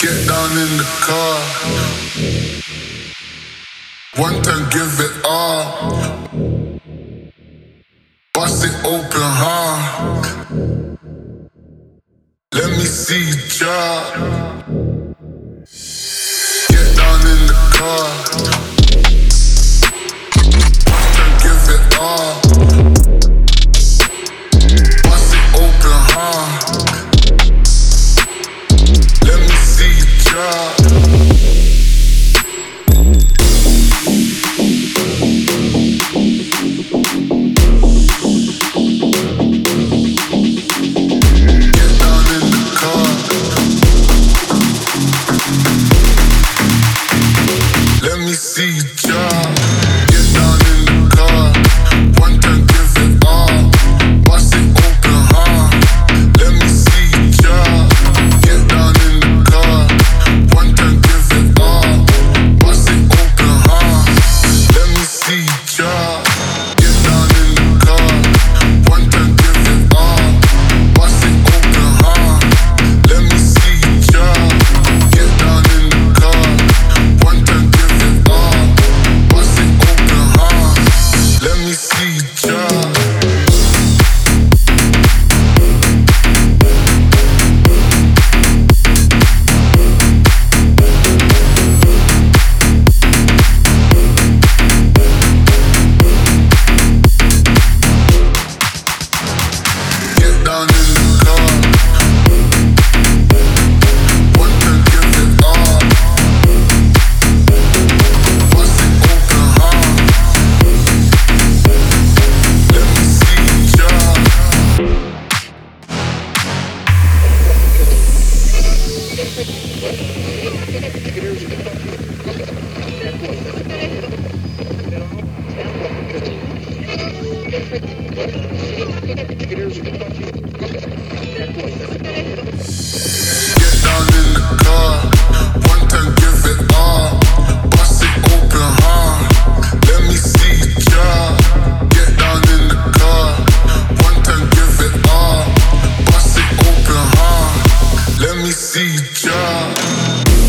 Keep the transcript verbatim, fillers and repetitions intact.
Get down in the car. One time, give it all. Bust it open, huh? Let me see you drop. Get down in the car. One time, give it all. Bust it open, huh? Let me see you drop. Let me see you drop. Get down in the car. One time, give it all. Bust it open, huh? Let me see you drop. Get down in the car. One time, give it all. Bust it open, huh? Let me see you drop. Get down in the car. One time, give it all. Bust it open, huh? Let me see you drop. Get down in the car. One time, give it all. Bust it open, huh? Let me see you drop. Get down in the car. One time, give it all. Bust it open, huh? Let me see you drop. Get down in the car. One time, give it all. Bust it open, huh? Let me see you drop. Get down in the car. One time, give it all. Bust it open, huh? Let me see you drop.